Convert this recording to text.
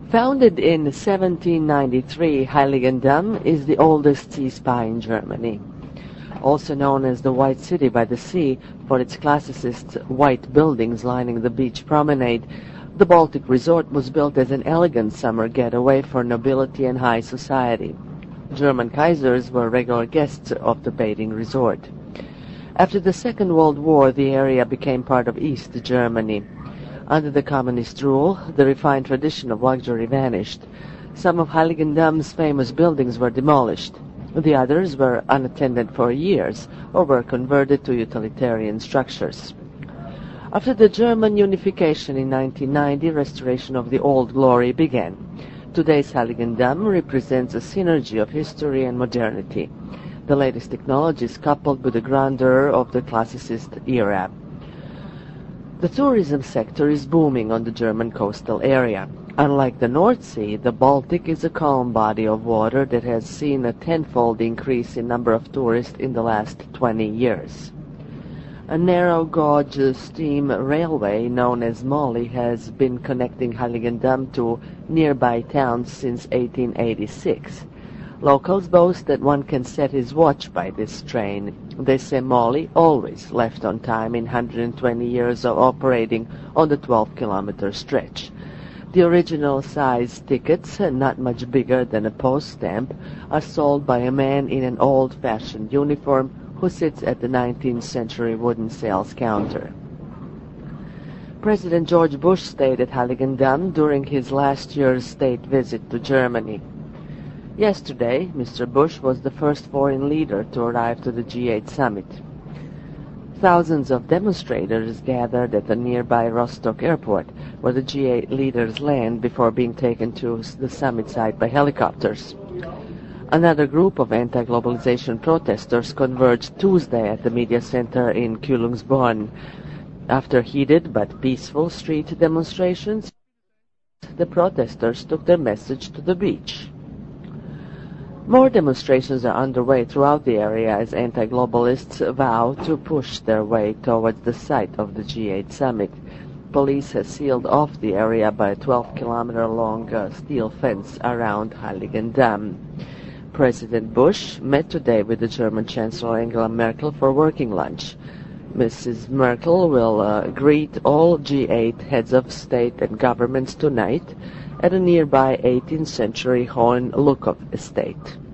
Founded in 1793, Heiligendamm is the oldest sea spa in Germany. Also known as the White City by the Sea for its classicist white buildings lining the beach promenade, the Baltic Resort was built as an elegant summer getaway for nobility and high society. German Kaisers were regular guests of the bathing resort. After the Second World War, the area became part of East Germany. Under the communist rule, the refined tradition of luxury vanished. Some of Heiligendamm's famous buildings were demolished. The others were unattended for years or were converted to utilitarian structures. After the German unification in 1990, restoration of the Old Glory began. Today's Heiligendamm represents a synergy of history and modernity, the latest technologies coupled with the grandeur of the classicist era. The tourism sector is booming on the German coastal area. Unlike the North Sea, the Baltic is a calm body of water that has seen a tenfold increase in number of tourists in the last 20 years. A narrow gauge steam railway known as Molly has been connecting Heiligendamm to nearby towns since 1886. Locals boast that one can set his watch by this train. They say Molly always left on time in 120 years of operating on the 12-kilometer stretch. The original size tickets, not much bigger than a post stamp, are sold by a man in an old-fashioned uniform who sits at the 19th century wooden sales counter. President George Bush stayed at Heiligendamm during his last year's state visit to Germany. Yesterday, Mr. Bush was the first foreign leader to arrive to the G8 summit. Thousands of demonstrators gathered at the nearby Rostock airport, where the G8 leaders land before being taken to the summit site by helicopters. Another group of anti-globalization protesters converged Tuesday at the media center in Kühlungsborn. After heated but peaceful street demonstrations, the protesters took their message to the beach. More demonstrations are underway throughout the area as anti-globalists vow to push their way towards the site of the G8 summit. Police has sealed off the area by a 12-kilometer-long steel fence around Heiligendamm. President Bush met today with the German Chancellor Angela Merkel for working lunch. Mrs. Merkel will greet all G8 heads of state and governments tonight at a nearby 18th century Hohenlohe estate.